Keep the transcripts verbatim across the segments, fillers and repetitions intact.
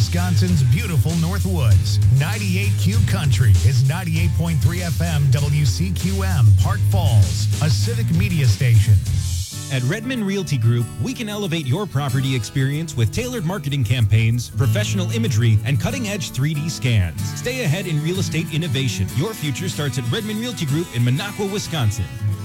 Wisconsin's beautiful Northwoods. ninety-eight Q Country is ninety-eight point three F M W C Q M, Park Falls, a civic media station. At Redmond Realty Group, we can elevate your property experience with tailored marketing campaigns, professional imagery, and cutting-edge three D scans. Stay ahead in real estate innovation. Your future starts at Redmond Realty Group in Minocqua, Wisconsin.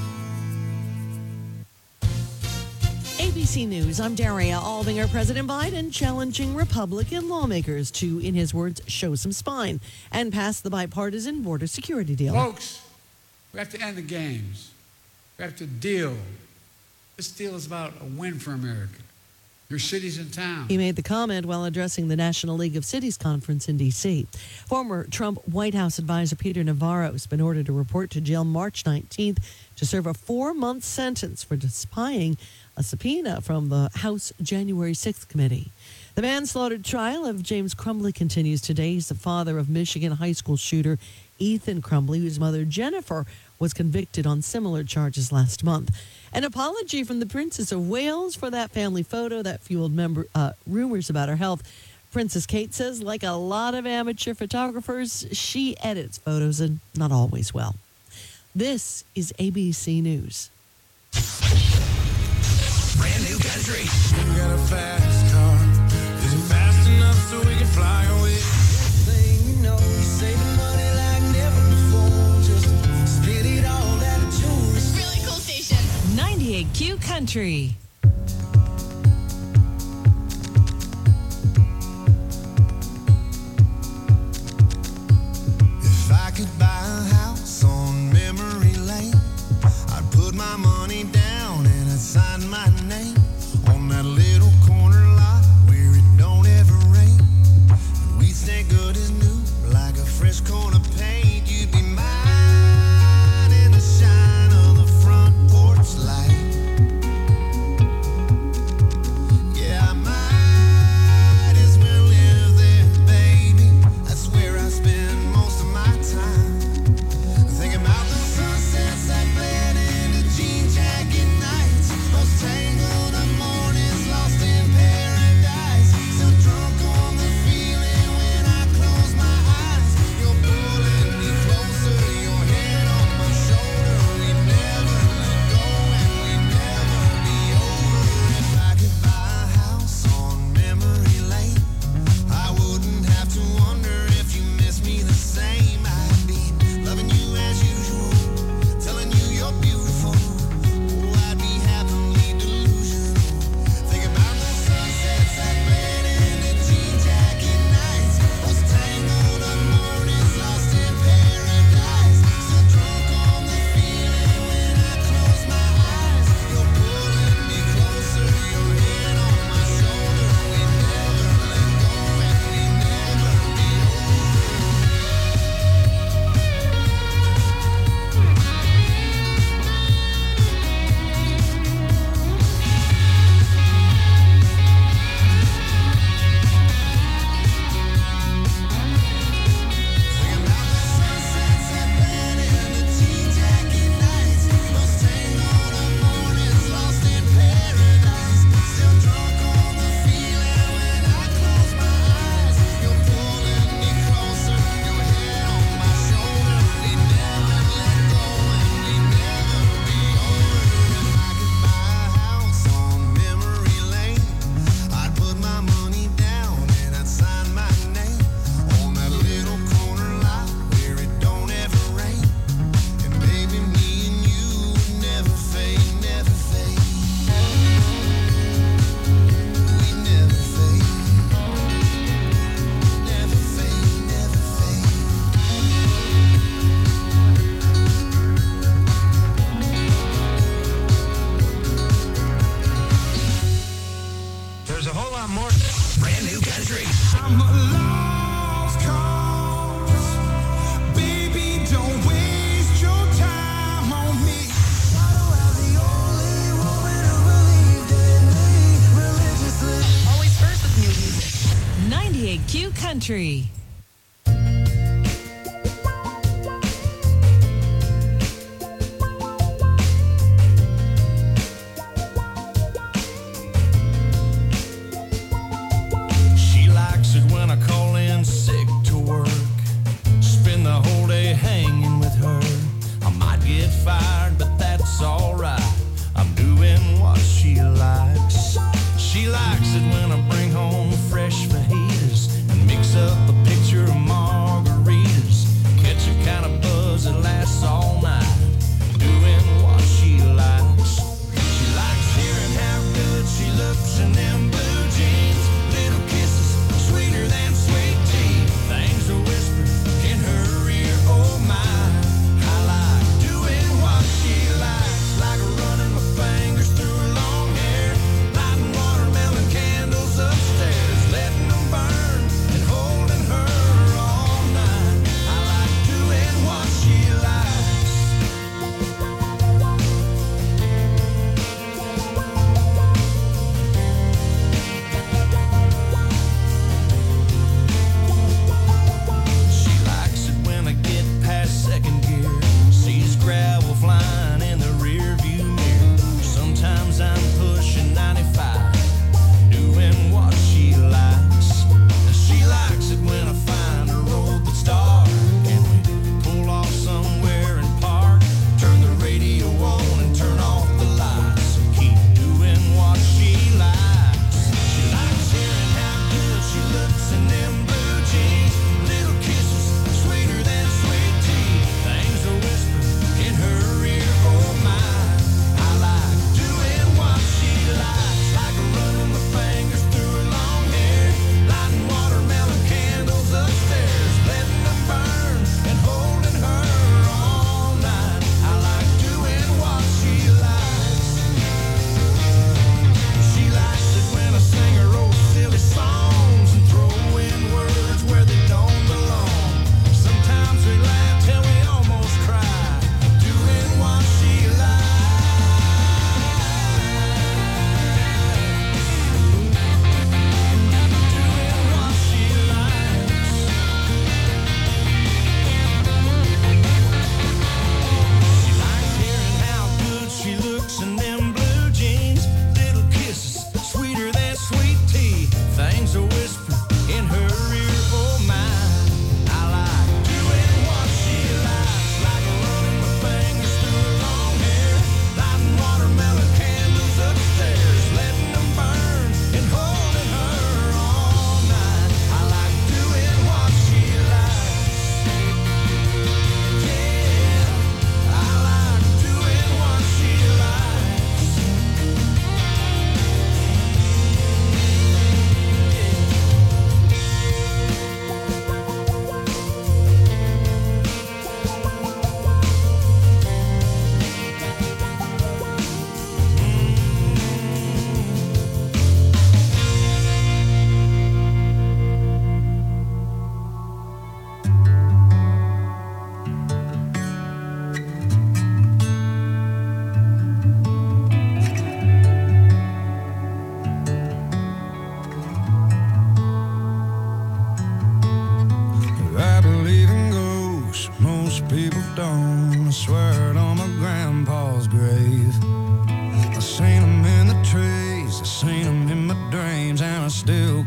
A B C News, I'm Daria Albinger. President Biden challenging Republican lawmakers to, in his words, show some spine and pass the bipartisan border security deal. Folks, we have to end the games. We have to deal. This deal is about a win for America. Your cities and towns. He made the comment while addressing the National League of Cities conference in D C Former Trump White House advisor Peter Navarro has been ordered to report to jail March nineteenth to serve a four-month sentence for spying a subpoena from the House January sixth committee. The manslaughter trial of James Crumbley continues today. He's the father of Michigan high school shooter Ethan Crumbley, whose mother Jennifer was convicted on similar charges last month. An apology from the Princess of Wales for that family photo that fueled member, uh, rumors about her health. Princess Kate says, like a lot of amateur photographers, she edits photos and not always well. This is A B C News. Brand new country. You got a fast car. Is it fast enough so we can fly away? Thing you know, you're saving money like never before. Just spit it all out of jewelry. Really cool station. ninety-eight Q Country. If I could buy a house on memory lane, I'd put my money down and I'd sign my name on that little corner lot where it don't ever rain. And we'd stay good as new, like a fresh coat of paint. You'd be mine in the shine of the front porch light. Yeah, I might as well live there, baby. That's where I spend most of my time. Thinking about the sunsets that bled into jean jacket nights, those tangled up mornings lost in paradise. Still drunk on the feeling when I close my eyes. You're pulling me closer, your head on my shoulder. We never let go and we never be over. If I could buy a house on memory lane, I wouldn't have to wonder if you miss me the same. I'd be loving you as usual, telling you you're beautiful. Oh, I'd be happily delusional. Think about the sunsets that bled into jean jacket nights, those tangled up mornings lost in paradise. Still drunk on the feeling when I close my eyes. You're pulling me closer, your head on my shoulder. We never let go and we never be Thinking about the sunsets that bled into jean jacket nights, those tangled up mornings lost in paradise. Still drunk on the feeling when I close my eyes. You're pulling me closer, your head on my shoulder. We never let go and we never be over. If I could buy a house on memory lane, I'd put my money down and I'd sign my name on that little corner lot where it don't ever rain. And baby, me and you would never fade, never fade. We never fade. Never fade, never fade. There's a whole lot more. Brand new country. I'm a lost cause. Baby, don't waste your time on me. Why do I the only woman who believed in me religiously? Always first with new music. ninety-eight Q Country. She likes it when I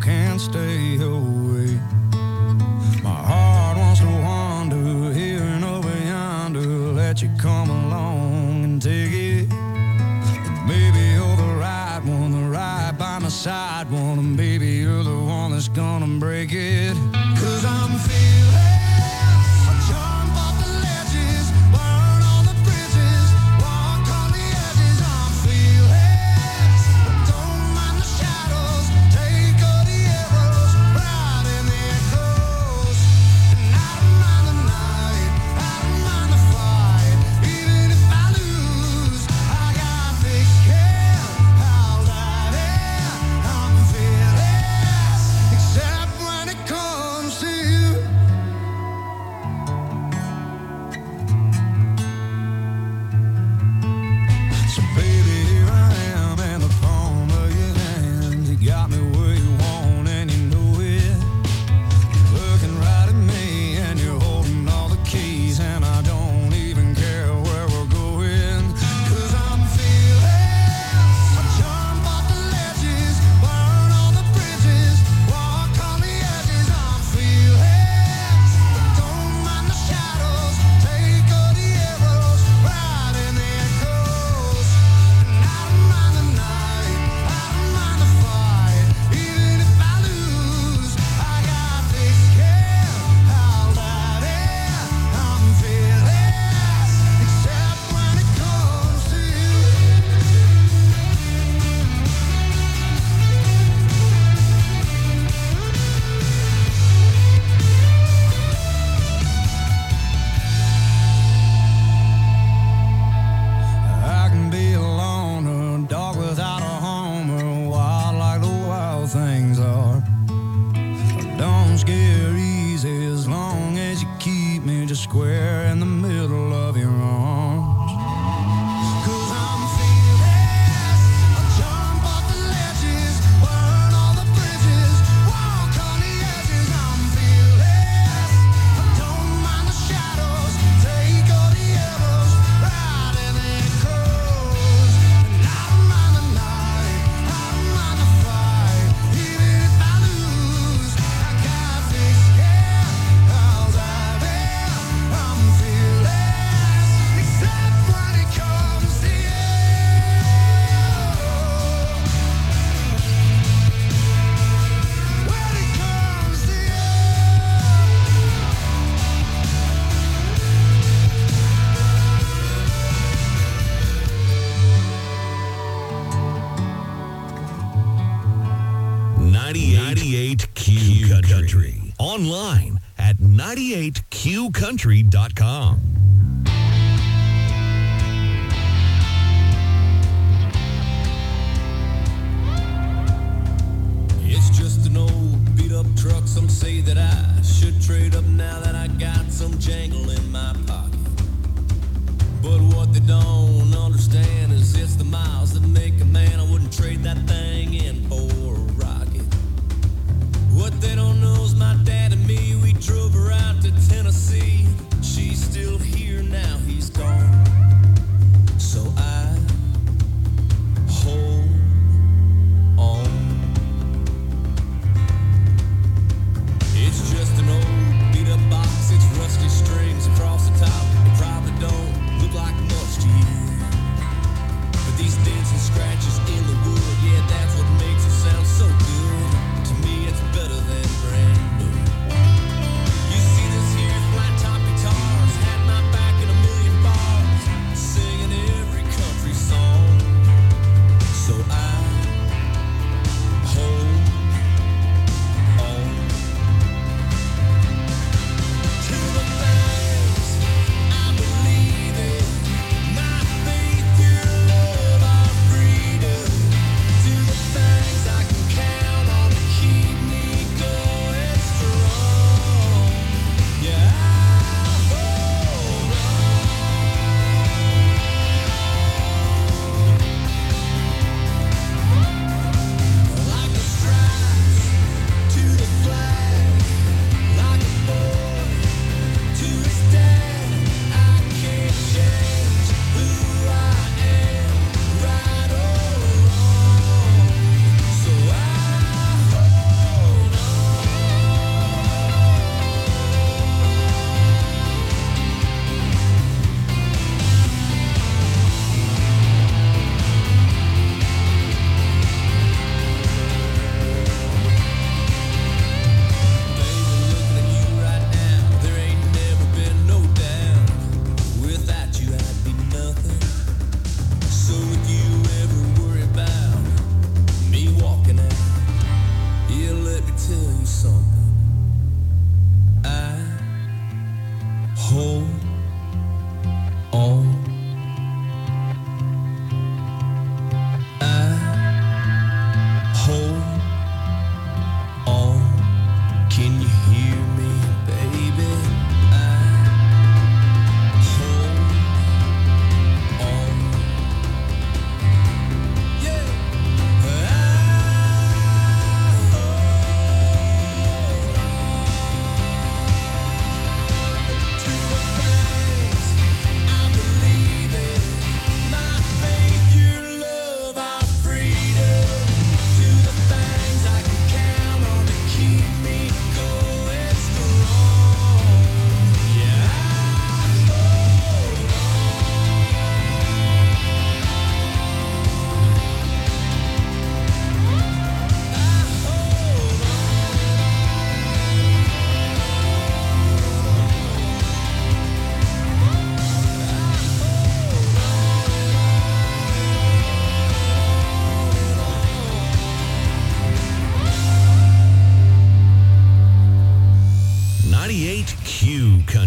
can't stay away. My heart wants to wander here and over yonder. Let you come along and take it. Maybe you're the right one, the right by my side one, and maybe you're the one that's gonna break it. 'Cause I'm feeling, I jump off the ledges, burn on the bridges, walk on the edges. I'm feeling, don't mind the shadows, take all the arrows, ride in the echoes. And I don't mind the night, I don't mind the fight, even if I lose, I got thick skin, I'll dive in. I'm fearless, except when it comes to you. So baby, here I am in the palm of your hand. You got me where you want and you know it. You're looking right at me and you're holding all the keys, and I don't even care where we're going. 'Cause I'm feeling, I jump off the ledges, burn on the bridges, walk on the edges. I'm feeling, don't mind the shadows, take all the arrows, ride in the echoes. And I don't mind the night, I don't mind the fight, even if I lose, I got thick skin, I'll dive in. I'm fearless, except when it comes to you. I can be a loner, dog without a home, or wild like the wild things are. Don't scare easy as long as you keep me just square in the middle of your arms. 'Cause I'm fearless, I jump off the ledges, burn all the bridges, walk on the edges. I'm fearless, I don't mind the shadows, take all the arrows, ride in the echoes. And I don't mind the night, I don't mind the fight, even if I lose, I got thick skin, I'll dive in. I'm fearless, except when it comes to you. When it comes to you. ninety-eight Q Country. Online at ninety-eight q country dot com. It's just an old beat up truck. Some say that I should trade up now that I got some jangle in my pocket. But what they don't understand is it's the miles that make a man. I wouldn't trade that thing in for a rocket. What they don't know is my dad and me, we drove her out to Tennessee. She's still here now, he's gone. So I hold on. It's just an old beat up box, it's rusty strings across the top. It probably don't look like much to you, but these dents and scratches in the wood, yeah,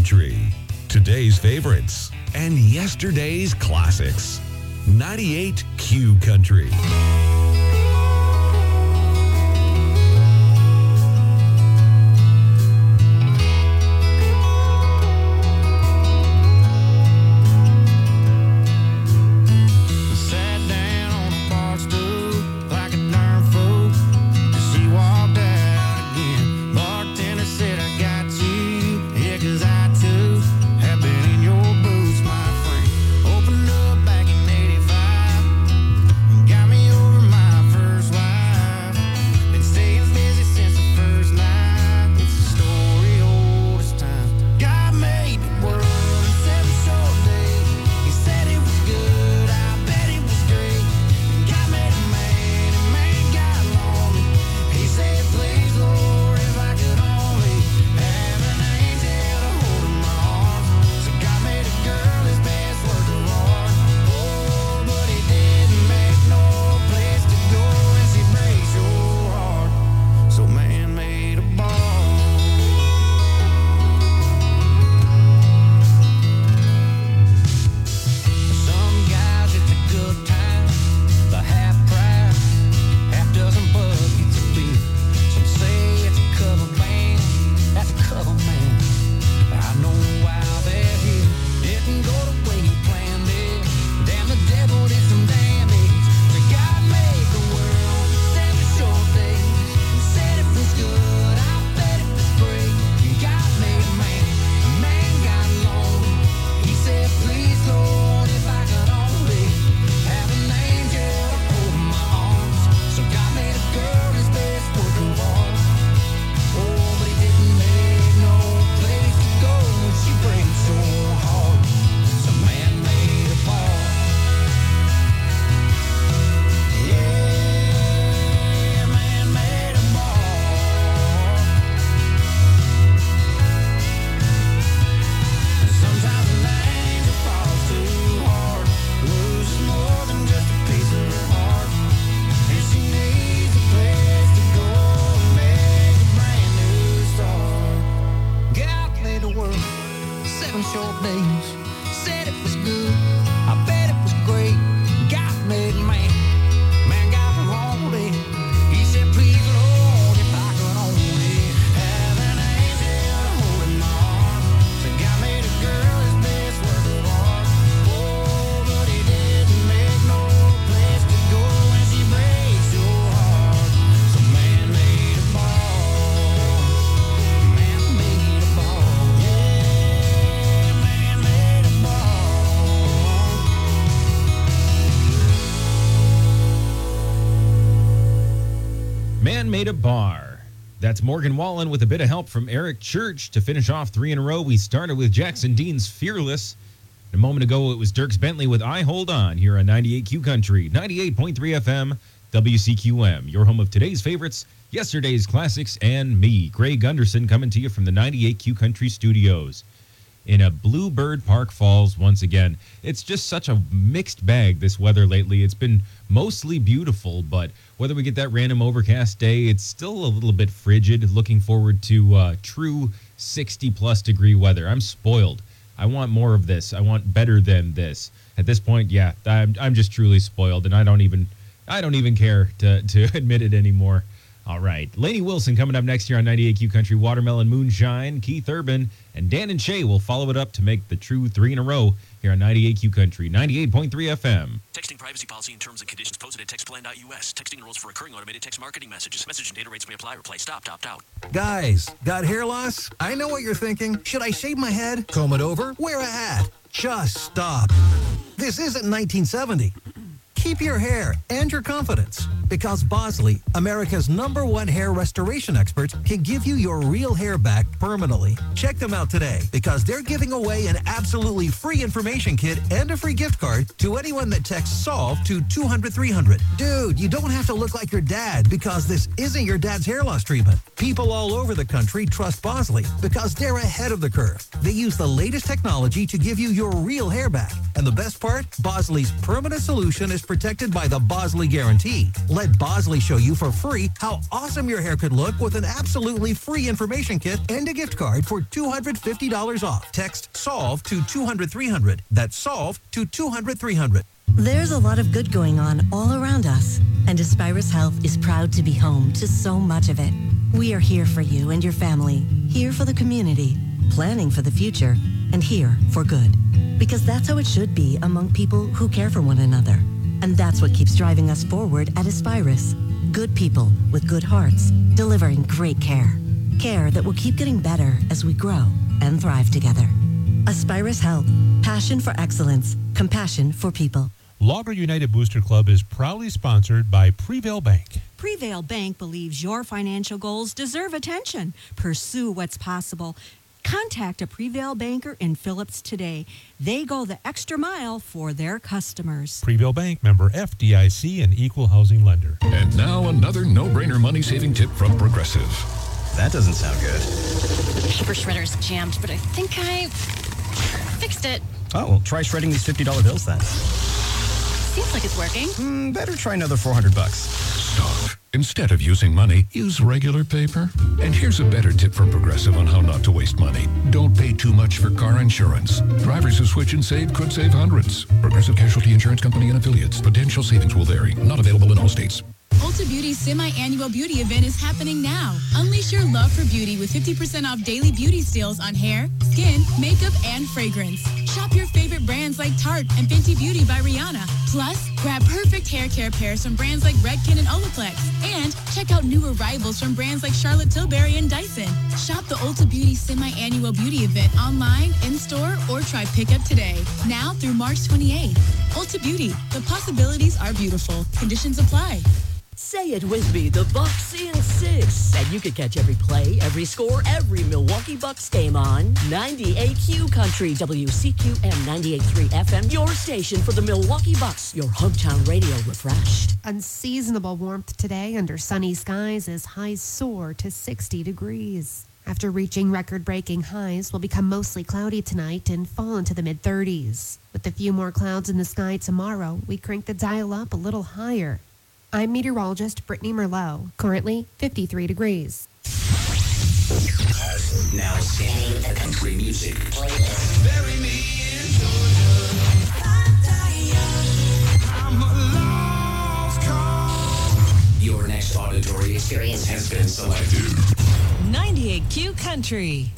Country. Today's favorites and yesterday's classics. ninety-eight Q Country. Sat down on a bar stool like a darn fool. She walked out again. Bartender said, I got you. Yeah, 'cause I too have been in your boots, my friend. Opened up back in eighty-five. Got me over my first wife. Been staying busy since the first night. It's a story old as time. God made the world in seven short days. He said it was good. I bet it was great. God made a man, and man got lonely. He said, please, Lord, if I could only have an angel to hold in my arms. So God made a girl his best work of art. Oh, but he didn't make no place to go, and she breaks your heart. So man made a bar. Some guys it's a good time, the half price, half dozen buckets of beer. Some say it's a cover band, that's a cover man. I know why they're here. Didn't go the way you planned it. Damn, the devil did some damage. The God made the world in seven short days. Said it was good, I bet it was great. God made a man, a man got lonely. He said, please, Lord, if I could only have an angel to hold in my arms. So God made a girl his best work of art. Oh, but he didn't make no place to go when she breaks your heart. So man made a bar. Yeah, man made a bar. Sometimes an angel falls too hard, loses more than just a piece of her heart, and she needs a place to go and make a brand new start. God made the world seven short days. Said it was good, I bet it was great. God made man, man got lonely. He said, please, Lord, if I could only have an angel to hold in my arms. So God made a girl his best work of art. Oh, but he didn't make no place to go, and she breaks your heart. So man made a bar. Man made a bar. Yeah, man made a bar. Man Made a Bar. That's Morgan Wallen with a bit of help from Eric Church to finish off three in a row. We started with Jackson Dean's Fearless. A moment ago, it was Dierks Bentley with I Hold On here on ninety-eight Q Country, ninety-eight point three F M, W C Q M, your home of today's favorites, yesterday's classics, and me, Greg Gunderson, coming to you from the ninety-eight Q Country studios in a Bluebird Park Falls once again. It's just such a mixed bag, this weather lately. It's been mostly beautiful, but whether we get that random overcast day, it's still a little bit frigid. Looking forward to uh, true sixty plus degree weather. I'm spoiled. I want more of this. I want better than this. At this point, yeah, I'm, I'm just truly spoiled, and I don't even I don't even care to, to admit it anymore. All right. Lainey Wilson coming up next year on ninety-eight Q Country. Watermelon Moonshine. Keith Urban and Dan and Shay will follow it up to make the true three in a row here on ninety-eight Q Country, ninety-eight point three F M. Texting privacy policy and terms and conditions posted at textplan dot U S. Texting enrolls for recurring automated text marketing messages. Message and data rates may apply. Reply stop, opt out. Guys, got hair loss? I know what you're thinking. Should I shave my head, comb it over, wear a hat? Just stop. This isn't nineteen seventy. Keep your hair and your confidence, because Bosley, America's number one hair restoration experts, can give you your real hair back permanently. Check them out today, because they're giving away an absolutely free information kit and a free gift card to anyone that texts SOLVE to two hundred three hundred. Dude, you don't have to look like your dad, because this isn't your dad's hair loss treatment. People all over the country trust Bosley because they're ahead of the curve. They use the latest technology to give you your real hair back. And the best part? Bosley's permanent solution is protected by the Bosley Guarantee. Let Let Bosley show you for free how awesome your hair could look with an absolutely free information kit and a gift card for two hundred fifty dollars off. Text SOLVE to two hundred three hundred. That's SOLVE to two hundred three hundred. There's a lot of good going on all around us, and Aspirus Health is proud to be home to so much of it. We are here for you and your family, here for the community, planning for the future, and here for good. Because that's how it should be among people who care for one another. And that's what keeps driving us forward at Aspirus. Good people with good hearts, delivering great care. Care that will keep getting better as we grow and thrive together. Aspirus Health. Passion for excellence. Compassion for people. Logger United Booster Club is proudly sponsored by Prevail Bank. Prevail Bank believes your financial goals deserve attention. Pursue what's possible. Contact a Prevail banker in Phillips today. They go the extra mile for their customers. Prevail Bank, member F D I C and equal housing lender. And now another no-brainer money-saving tip from Progressive. That doesn't sound good. Paper shredder's jammed, but I think I fixed it. Oh, well, try shredding these fifty dollar bills then. Seems like it's working. Mm, better try another four hundred bucks. Stop. Instead of using money, use regular paper. And here's a better tip from Progressive on how not to waste money. Don't pay too much for car insurance. Drivers who switch and save could save hundreds. Progressive Casualty Insurance Company and affiliates. Potential savings will vary. Not available in all states. Ulta Beauty's semi-annual beauty event is happening now. Unleash your love for beauty with fifty percent off daily beauty steals on hair, skin, makeup, and fragrance. Shop your favorite brands like Tarte and Fenty Beauty by Rihanna. Plus, grab perfect hair care pairs from brands like Redken and Olaplex. And check out new arrivals from brands like Charlotte Tilbury and Dyson. Shop the Ulta Beauty semi-annual beauty event online, in-store, or try pickup today. Now through March twenty-eighth. Ulta Beauty. The possibilities are beautiful. Conditions apply. Say it with me, the Bucks in six. And you can catch every play, every score, every Milwaukee Bucks game on ninety-eight Q Country, W C Q M ninety-eight point three F M, your station for the Milwaukee Bucks, your hometown radio refreshed. Unseasonable warmth today under sunny skies as highs soar to sixty degrees. After reaching record-breaking highs, will become mostly cloudy tonight and fall into the mid-thirties. With a few more clouds in the sky tomorrow, we crank the dial up a little higher. I'm meteorologist Brittany Merlot. Currently, fifty-three degrees. Now singing the country music playlist. Bury me in Georgia. I'm a lost cause. Your next auditory experience has been selected. ninety-eight Q Country.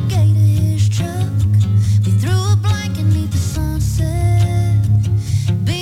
Be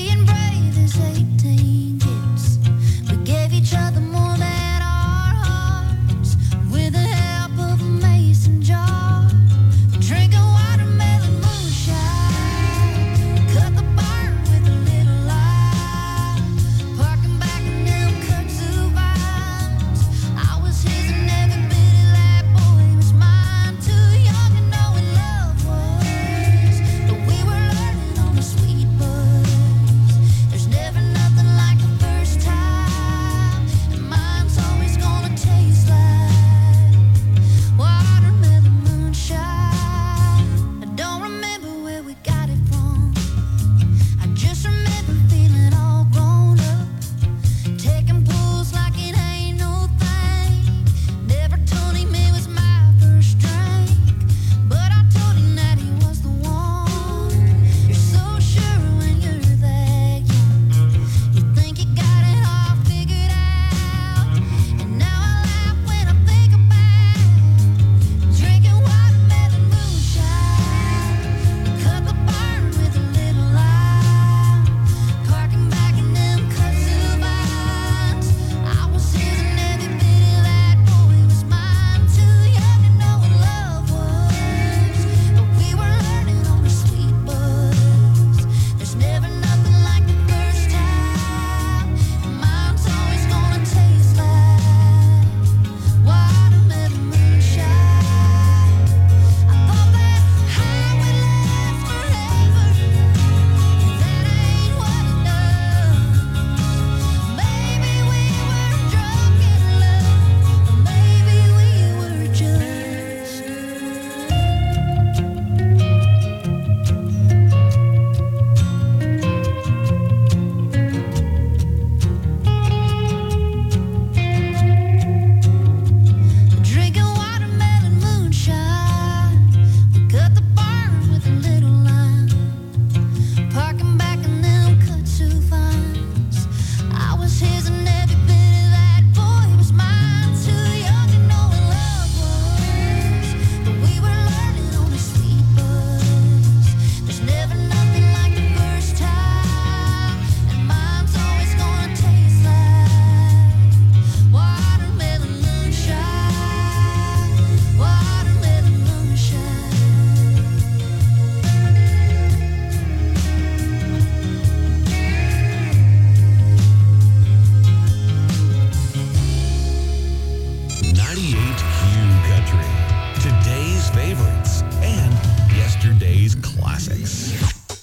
ninety-eight Q Country. Today's favorites and yesterday's classics.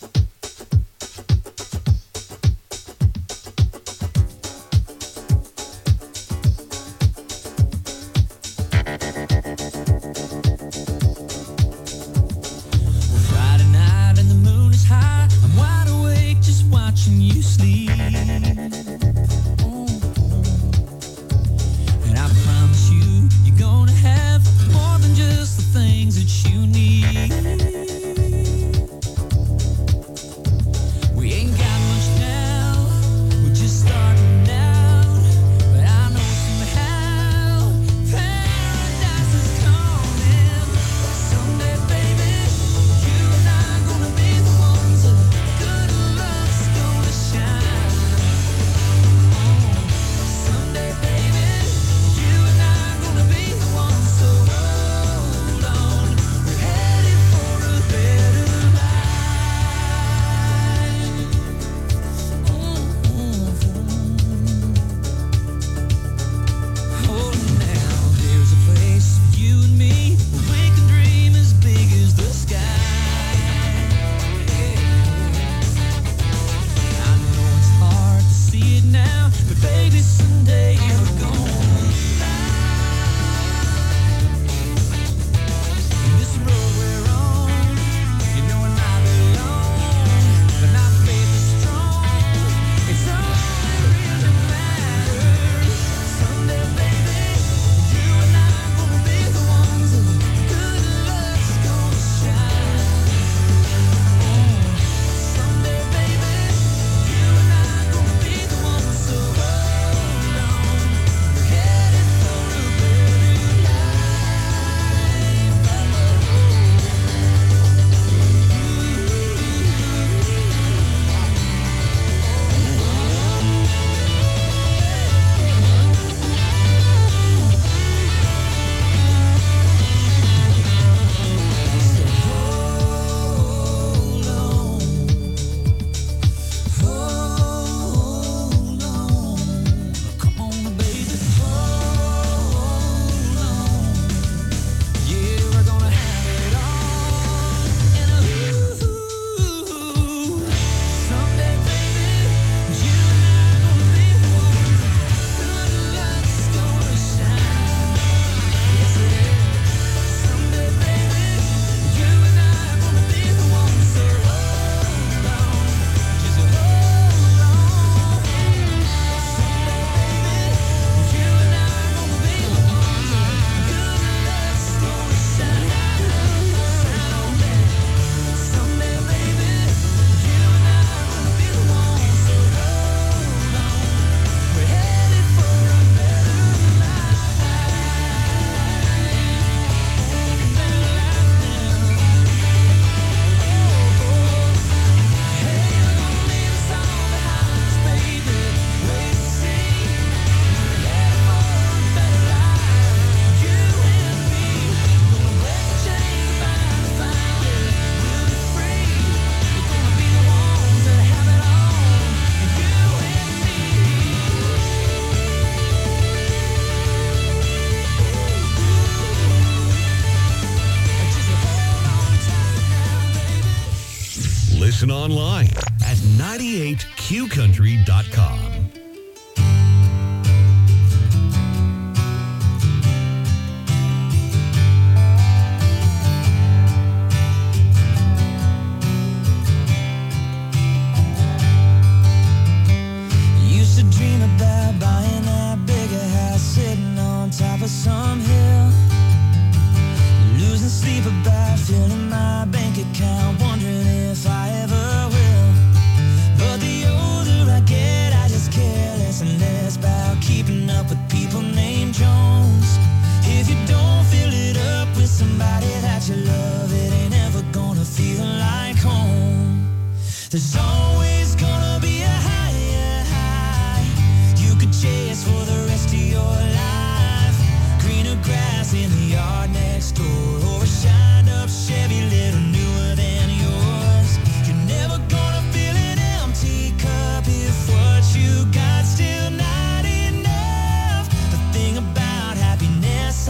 Friday night and the moon is high. I'm wide awake just watching you sleep. And I promise you, you're gonna have more than just the things that you need. We ain't got much now, we're just starting out. But I know somehow paradise is coming. Someday, baby, you and I gonna be the ones that good luck's gonna shine. Someday, baby, you and I gonna be the ones, so hold on. We're headed for a better life. Oh, now there's a place for you and me where we can dream as big as the sky. I know it's hard to see it now, but baby, someday we're gonna fly. This road we're on, you know we're not alone, but our faith is strong. It's all that really matters. Someday, baby, you and I gonna be the ones that good luck's gonna shine. Someday, baby, you and I gonna be the ones, so hold on. We're headed for a better life. Hold on, come on, baby, hold on. Yeah, we're gonna have it all. And ooh, someday, baby, you and I gonna be the ones. Good luck's gonna shine. Yes, it is. Someday, baby, you and I gonna be the ones. So hold on, just hold on. Someday, baby, you and I gonna be the ones. Good luck's gonna shine. Shine on me. Someday, baby, you and I gonna be the ones. So hold on, we're headed for a better life. Better life now. Hey, you're gonna leave us all behind us, baby. Wait and see. We're headed for a better life. You and me, gonna break the chains, find a fire. We'll be free. We're gonna be the ones that have it all. You and me. Just hold on tight now, baby. Listen online at ninety-eight q country dot com. Used to dream about buying that bigger house sitting on top of some hill. Losing sleep about filling my bank account, wondering if I ever will. But the older I get, I just care less and less about keeping up with people named Jones. If you don't fill it up with somebody that you love, it ain't ever gonna feel like home. There's always gonna be a higher high you could chase for the rest of your life. Greener grass in the yard next door, or a shined up Chevy little newer than yours. You're never gonna fill an empty cup if what you got still not enough. The thing about happiness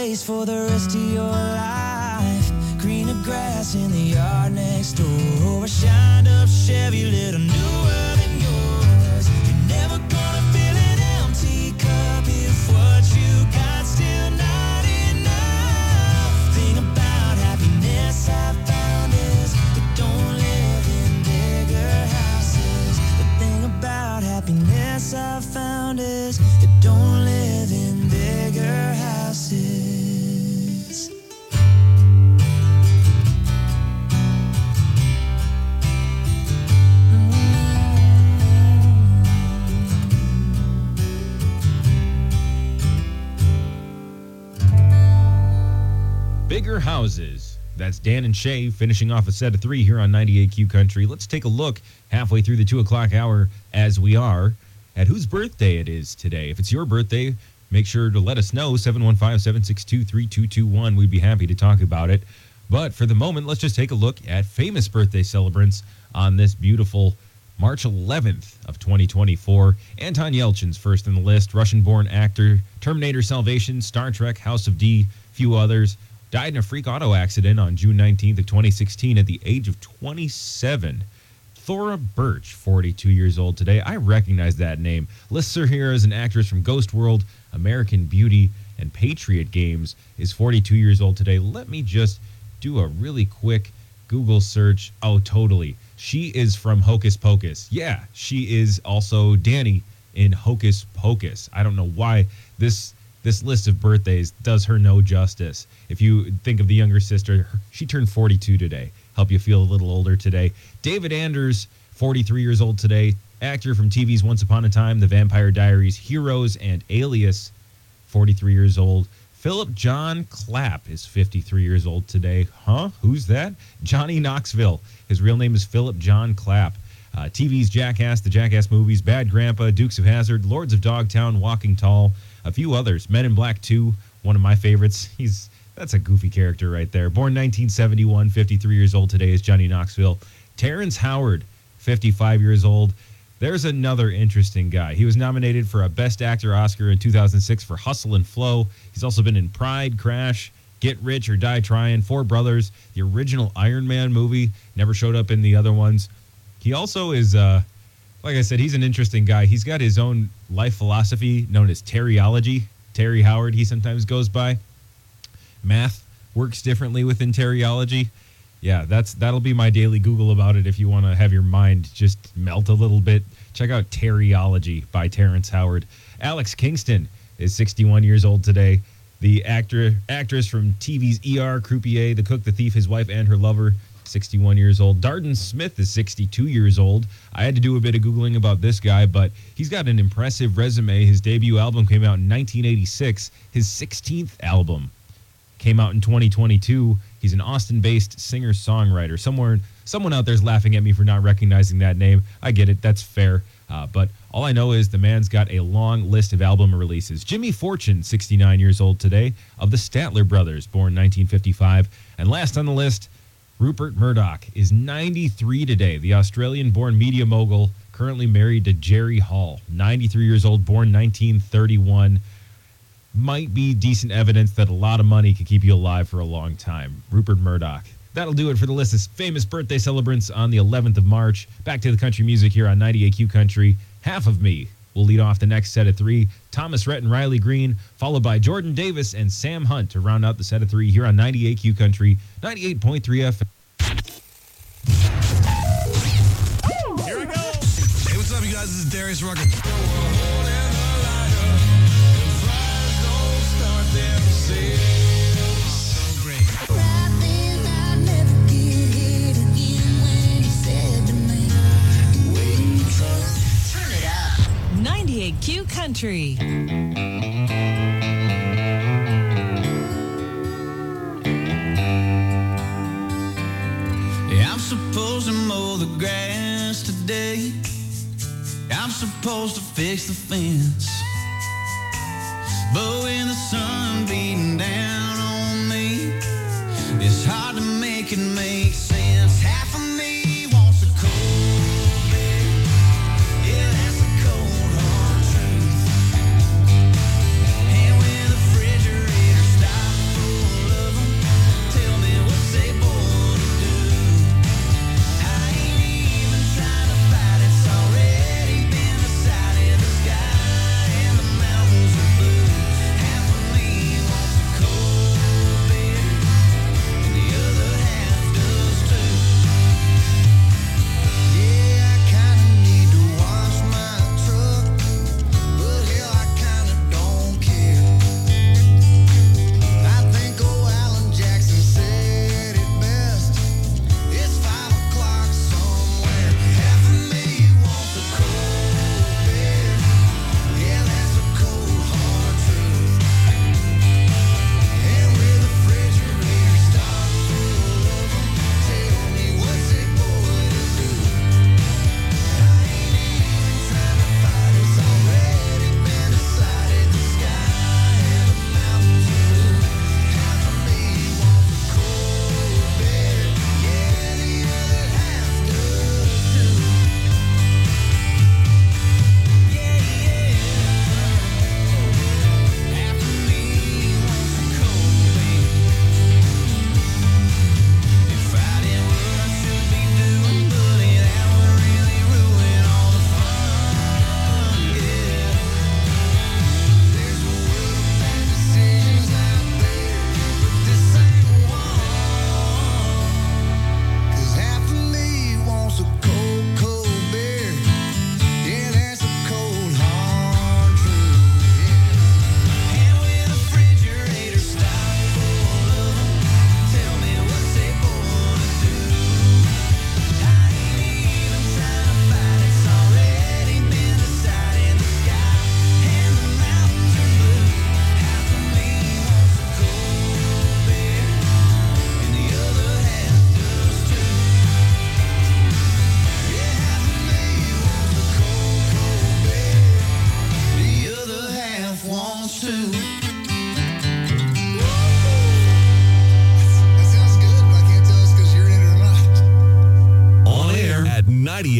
place for the rest of your life. Greener grass in the yard next door. A shined up Chevy, little newer than yours. You're never gonna fill an empty cup if what you got still not enough. Thing about happiness I found is it don't live in bigger houses. The thing about happiness I found is it don't live in bigger houses. Bigger houses. That's Dan and Shay finishing off a set of three here on ninety-eight Q Country. Let's take a look halfway through the two o'clock hour as we are at whose birthday it is today. If it's your birthday, make sure to let us know, seven one five, seven six two, three two two one. We'd be happy to talk about it. But for the moment, let's just take a look at famous birthday celebrants on this beautiful March eleventh of twenty twenty-four. Anton Yelchin's first in the list, Russian-born actor, Terminator Salvation, Star Trek, House of D, few others. Died in a freak auto accident on June nineteenth of twenty sixteen at the age of twenty-seven. Thora Birch, forty-two years old today. I recognize that name. Lists her here as an actress from Ghost World, American Beauty, and Patriot Games. Is forty-two years old today. Let me just do a really quick Google search. Oh, totally. She is from Hocus Pocus. Yeah, she is also Danny in Hocus Pocus. I don't know why this this list of birthdays does her no justice. If you think of the younger sister, she turned forty-two today. Help you feel a little older today. David Anders, forty-three years old today. Actor from T V's Once Upon a Time, The Vampire Diaries, Heroes, and Alias, forty-three years old. Philip John Clapp is fifty-three years old today. Huh? Who's that? Johnny Knoxville. His real name is Philip John Clapp. Uh, T V's Jackass, the Jackass movies, Bad Grandpa, Dukes of Hazzard, Lords of Dogtown, Walking Tall, a few others. Men in Black two, one of my favorites. He's That's a goofy character right there. Born nineteen seventy-one, fifty-three years old today is Johnny Knoxville. Terrence Howard, fifty-five years old. There's another interesting guy. He was nominated for a Best Actor Oscar in two thousand six for Hustle and Flow. He's also been in Pride, Crash, Get Rich or Die Trying, Four Brothers, the original Iron Man movie. Never showed up in the other ones. He also is, uh, like I said, he's an interesting guy. He's got his own life philosophy known as Terryology. Terry Howard, he sometimes goes by. Math works differently within Terryology. Yeah, that's that'll be my daily Google about it if you want to have your mind just melt a little bit. Check out Terryology by Terrence Howard. Alex Kingston is sixty-one years old today. The actor actress from T V's E R, Croupier, The Cook, The Thief, His Wife, and Her Lover, sixty-one years old. Darden Smith is sixty-two years old. I had to do a bit of Googling about this guy, but he's got an impressive resume. His debut album came out in nineteen eighty-six. His sixteenth album came out in twenty twenty-two. He's an Austin-based singer-songwriter. Somewhere, someone out there's laughing at me for not recognizing that name. I get it. That's fair. Uh, but all I know is the man's got a long list of album releases. Jimmy Fortune, sixty-nine years old today, of the Statler Brothers, born nineteen fifty-five. And last on the list, Rupert Murdoch is ninety-three today. The Australian-born media mogul, currently married to Jerry Hall. ninety-three years old, born nineteen thirty-one. Might be decent evidence that a lot of money could keep you alive for a long time. Rupert Murdoch. That'll do it for the list of famous birthday celebrants on the eleventh of March. Back to the country music here on ninety-eight Q Country. Half of Me will lead off the next set of three. Thomas Rhett and Riley Green, followed by Jordan Davis and Sam Hunt to round out the set of three here on ninety-eight Q Country, ninety-eight point three F M. Here we go. Hey, what's up, you guys? This is Darius Rucker. ninety-eight Q Country. Yeah, I'm supposed to mow the grass today. I'm supposed to fix the fence. But when the sun beating down on me, it's hard to make it make sense. Half of me wants a cold bed. Yeah, that's the cold hard truth. And when the refrigerator stops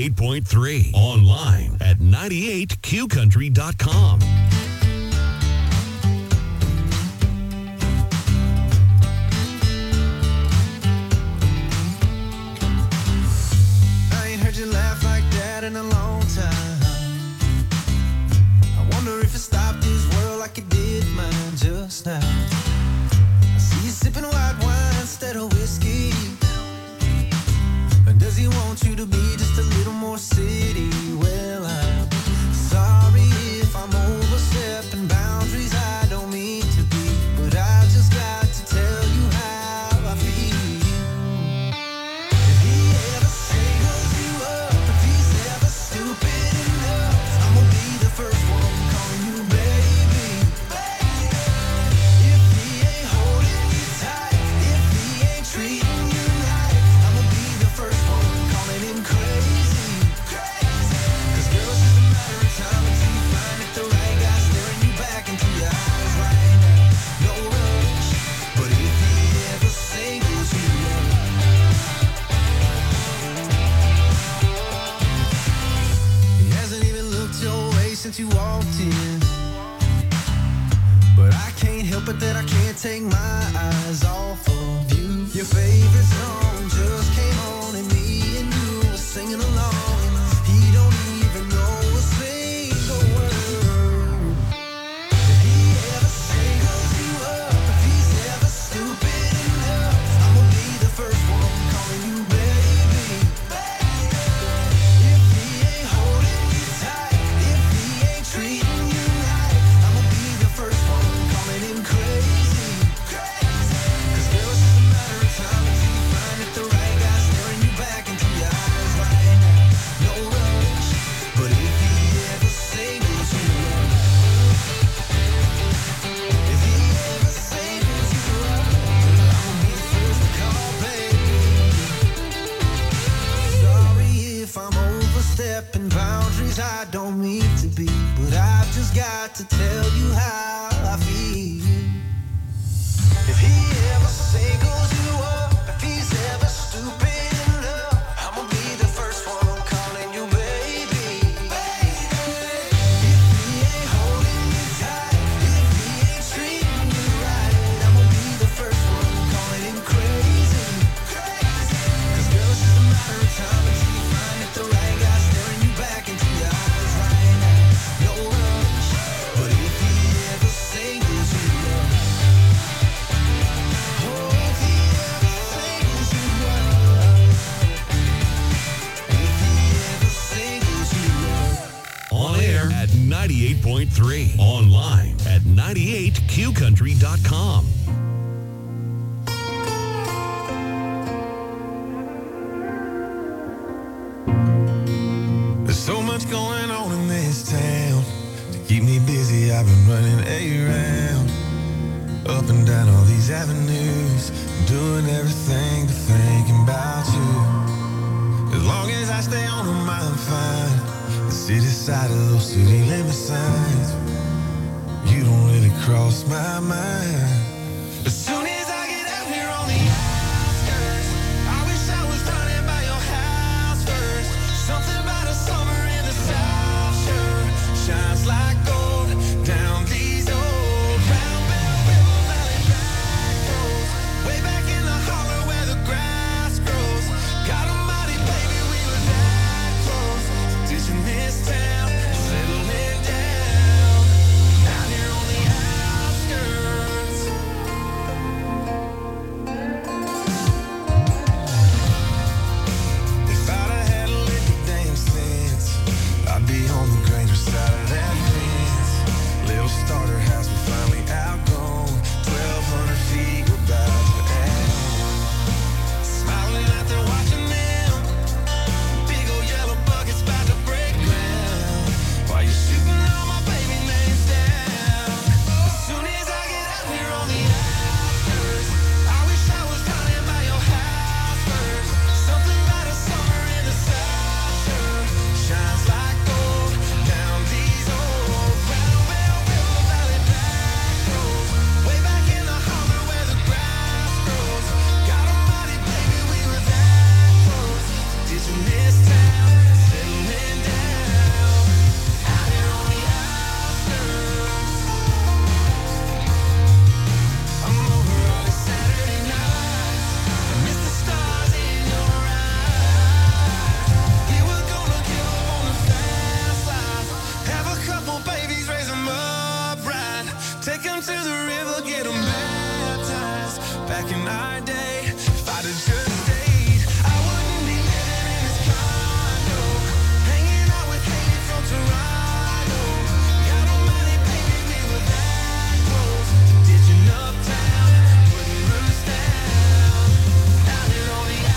ninety-eight point three. Online at ninety-eight Q country dot com. I ain't heard you laugh like that in a long time. I wonder if it stopped this world like it did mine just now. I see you sipping white wine instead of whiskey. Does he want you to be just a little more city? Well, I'm sorry if I'm overstepping boundaries I don't mean to be, but I just got to tell you how I feel. If he ever singles you up, if he's ever stupid enough, I'm gonna be the first one calling you baby. If he ain't holding you tight, if he ain't treating you right, I'm gonna be the first one calling him crazy. Cause girl, it's just a matter of time until you find it the right guy staring you back into your eyes right now. No rush, but if he ever singles you up, he hasn't even looked your way since you walked in. But I can't help it that I can't take my eyes off of you. Your favorite song just came on and me and you were singing along. He don't even know a single word. If he ever singles you up, if he's ever stupid enough, I'm gonna be the first one calling you baby. If he ain't holding you tight, if he ain't treating you right, I'm gonna be the first one calling him crazy. Cause girl, it's just a matter of time until you find it the right guy staring you back into your eyes right now. No rush, but if he ever singles you up, if he ever singles you up, I'ma be the first to call baby. Sorry if I'm overstepping boundaries I don't mean to be, but I've just got to tell you how I feel. If he ever singles you up, if he's ever stupid enough, I'ma be the first one calling you baby. If he ain't holding you tight, if he ain't treating you right, I'ma be the first one calling him crazy. Cause girl, it's just a matter of time until you find it the right guy staring you back into your eyes right now. No rush, but if he ever singles you up, oh, if he ever singles you up, if he ever singles you up. On air at ninety-eight point three. Online at ninety-eight Q country dot com. There's so much going on in this town. To keep me busy, I've been running around, up and down all these avenues, doing everything but thinking about you. As long as I stay on them, I'm fine. The city side of those city limit signs, you don't really cross my mind. As soon as I get out here on the outskirts, I wish I was running by your house first. Something about a summer in the South Shore shines like gold down these old Brown Bell River Valley back roads. Way back in the holler where the grass grows. God almighty, baby, we were that close to ditching this town and settling down out here on the outskirts. them to the river, get them baptized. Back in our day, if I'd have just stayed, I wouldn't be living in this condo, hanging out with Katie from Toronto. God Almighty, baby, we were that close. Ditching uptown, putting roots down, down in all the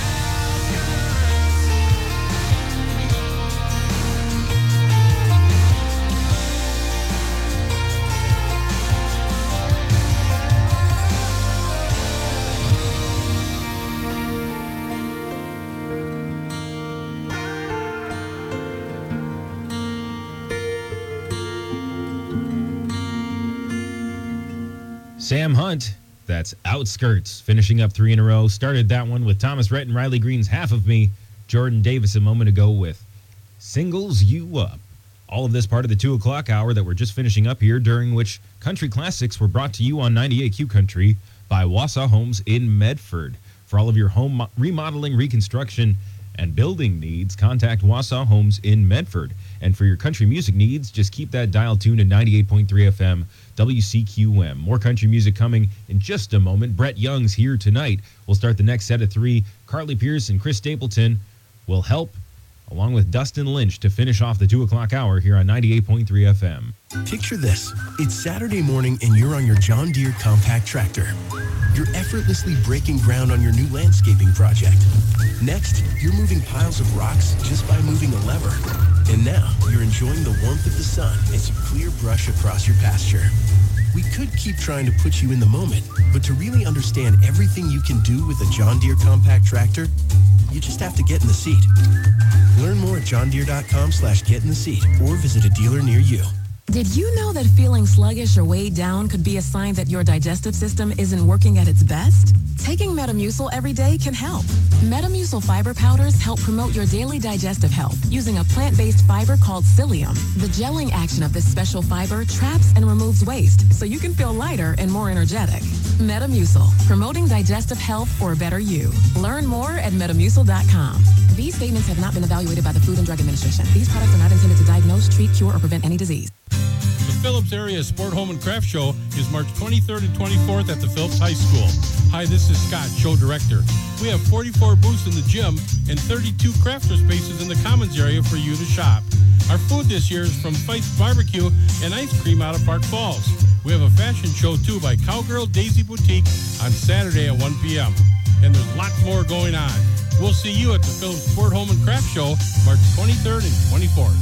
Sam Hunt, that's Outskirts, finishing up three in a row. Started that one with Thomas Rhett and Riley Green's Half of Me. Jordan Davis a moment ago with Singles You Up. All of this part of the two o'clock hour that we're just finishing up here, during which country classics were brought to you on ninety-eight Q Country by Wausau Homes in Medford. For all of your home mo- remodeling, reconstruction, and building needs, contact Wausau Homes in Medford. And for your country music needs, just keep that dial tuned at ninety-eight point three F M W C Q M. More country music coming in just a moment. Brett Young's here tonight. We'll start the next set of three. Carly Pierce and Chris Stapleton will help, along with Dustin Lynch, to finish off the two o'clock hour here on ninety-eight point three F M. Picture this. It's Saturday morning and you're on your John Deere compact tractor. You're effortlessly breaking ground on your new landscaping project. Next, you're moving piles of rocks just by moving a lever. And now, you're enjoying the warmth of the sun as you clear brush across your pasture. We could keep trying to put you in the moment, but to really understand everything you can do with a John Deere compact tractor, you just have to get in the seat. Learn more at johndeere.com slash get in the seat or visit a dealer near you. Did you know that feeling sluggish or weighed down could be a sign that your digestive system isn't working at its best? Taking Metamucil every day can help. Metamucil fiber powders help promote your daily digestive health using a plant-based fiber called psyllium. The gelling action of this special fiber traps and removes waste so you can feel lighter and more energetic. Metamucil, promoting digestive health for a better you. Learn more at metamucil dot com. These statements have not been evaluated by the Food and Drug Administration. These products are not intended to diagnose, treat, cure, or prevent any disease. The Phillips Area Sport Home and Craft Show is March twenty-third and twenty-fourth at the Phillips High School. Hi, this is Scott, show director. We have forty-four booths in the gym and thirty-two crafter spaces in the commons area for you to shop. Our food this year is from Fite's Barbecue and ice cream out of Park Falls. We have a fashion show, too, by Cowgirl Daisy Boutique on Saturday at one p.m. And there's lots more going on. We'll see you at the Phillips Sport Home and Craft Show March twenty-third and twenty-fourth.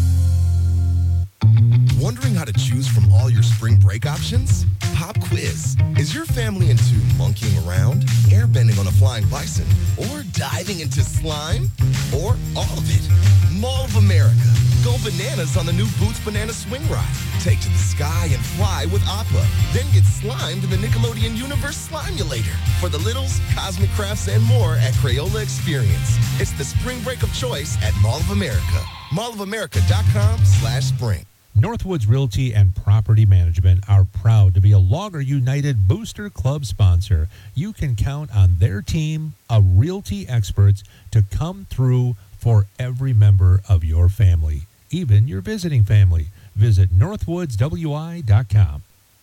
Wondering how to choose from all your spring break options? Pop quiz. Is your family into monkeying around, airbending on a flying bison, or diving into slime? Or all of it? Mall of America. Go bananas on the new Boots Banana Swing Ride. Take to the sky and fly with Appa. Then get slimed in the Nickelodeon Universe Slimulator. For the littles, cosmic crafts, and more at Crayola Experience. It's the spring break of choice at Mall of America. mall of america dot com slash spring. Northwoods Realty and Property Management are proud to be a Logger United Booster Club sponsor. You can count on their team of realty experts to come through for every member of your family, even your visiting family. Visit northwoods w i dot com.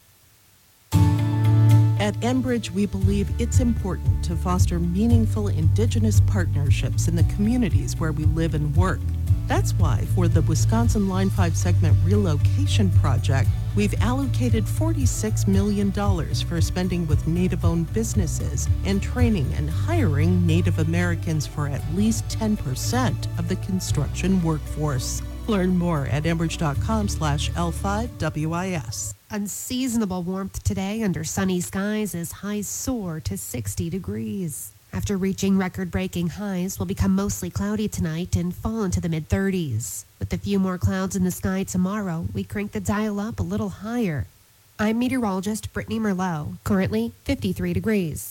At Enbridge, we believe it's important to foster meaningful Indigenous partnerships in the communities where we live and work. That's why, for the Wisconsin Line five segment relocation project, we've allocated forty-six million dollars for spending with Native-owned businesses and training and hiring Native Americans for at least ten percent of the construction workforce. Learn more at enbridge.com slash L5WIS. Unseasonable warmth today under sunny skies as highs soar to sixty degrees. After reaching record-breaking highs, will become mostly cloudy tonight and fall into the mid-thirties. With a few more clouds in the sky tomorrow, we crank the dial up a little higher. I'm meteorologist Brittany Merlot. Currently, fifty-three degrees.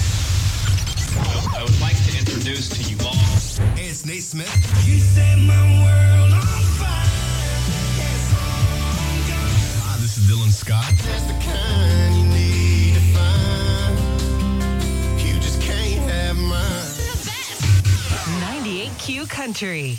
I would like to introduce to you all. Hey, it's Nate Smith. You set my world on fire. Ah, this is Dylan Scott. That's the kind you need to find. You just can't have mine. ninety-eight Q Country.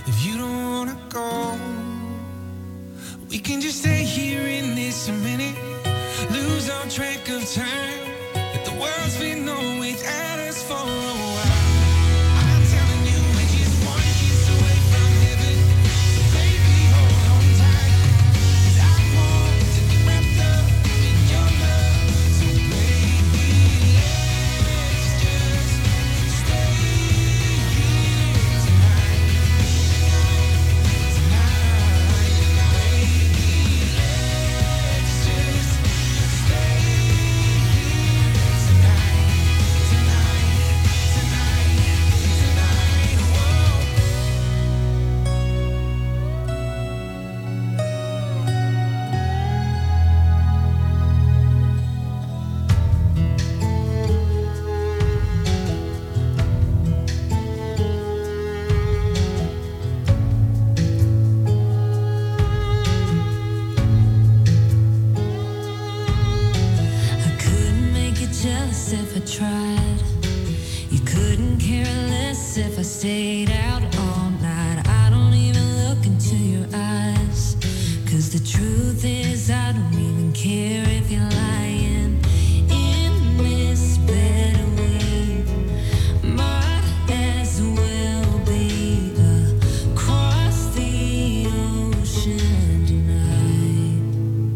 if you don't wanna go, we can just stay here in this a minute, lose our track of time. Let the world's been no without us for a while. I'm telling you, we're just one kiss away from heaven. So baby, hold on tight, 'cause I want to get wrapped up in your love. So baby, let's just stay here tonight. Tonight, baby, let's just stay here tonight. Tonight, tonight, tonight, whoa. I couldn't make you jealous if I tried. You couldn't care less if I stayed out all night. I don't even look into your eyes, 'cause the truth is I don't even care if you're lying. In this bed we might as well be across the ocean tonight.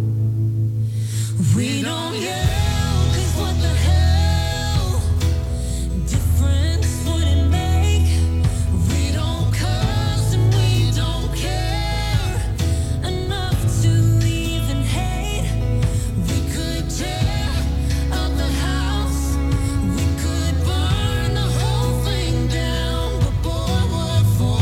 We don't yell, 'cause what the hell difference would it make? We don't cuss and we don't care enough to even hate. We could tear up the house, we could burn the whole thing down, but boy, what for?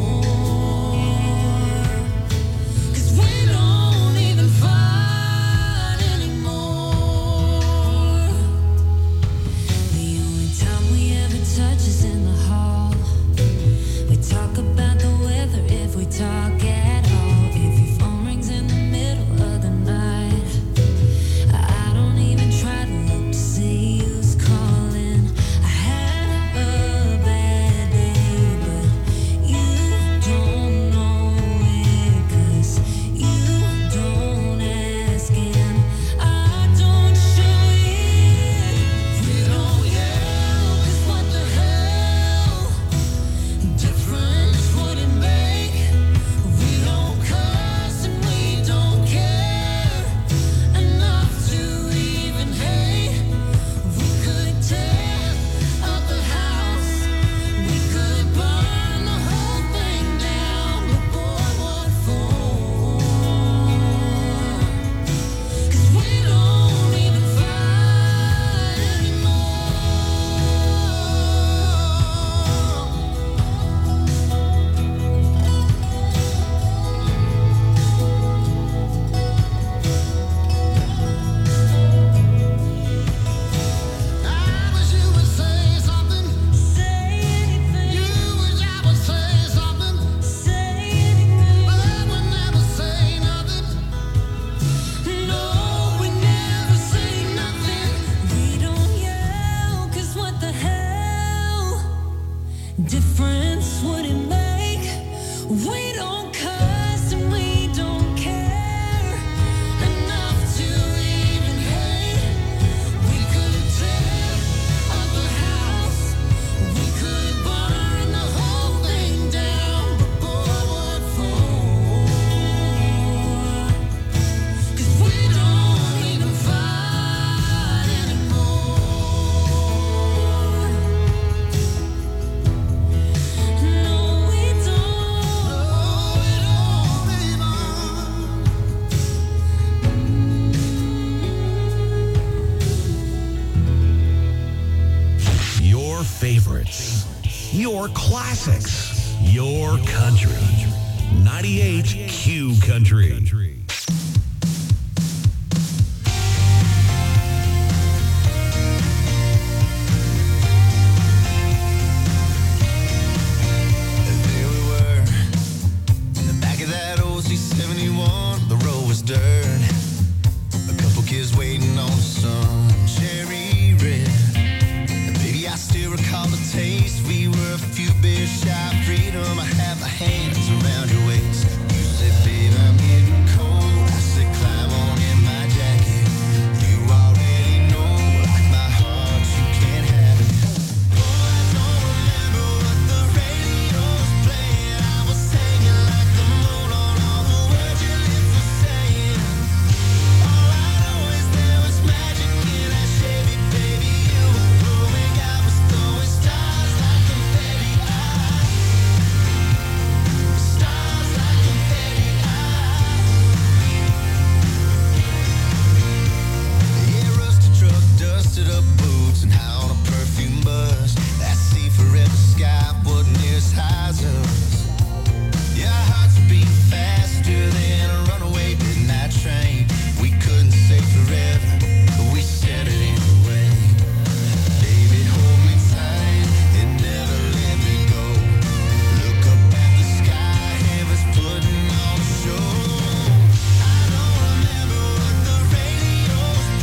'Cause we don't even fight anymore. The only time we ever touch is in the hall. We talk about the weather if we talk at all. If your phone rings in the middle of the night, I don't even try to look to see who's calling. I had a bad day, but you don't know it, 'cause you don't ask and I don't show it. We don't yell, 'cause what the hell difference would it make? We don't cuss and we don't care enough to even hate. We could tear up the house, we could burn the whole thing down, but boy, what for? 'Cause we don't even fight anymore. I wish you would say something. Say anything. You wish I would say something. Say anything. But I would never say nothing. No, we never say nothing. We don't yell, 'cause what the hell difference would it make? We don't cuss and we don't care enough to even hate. We could tear up the house, we could burn the whole thing down, but boy, what for? 'Cause we don't even fight anymore. No, we don't. Your favorites, your classics, your country. ninety-eight Q Country.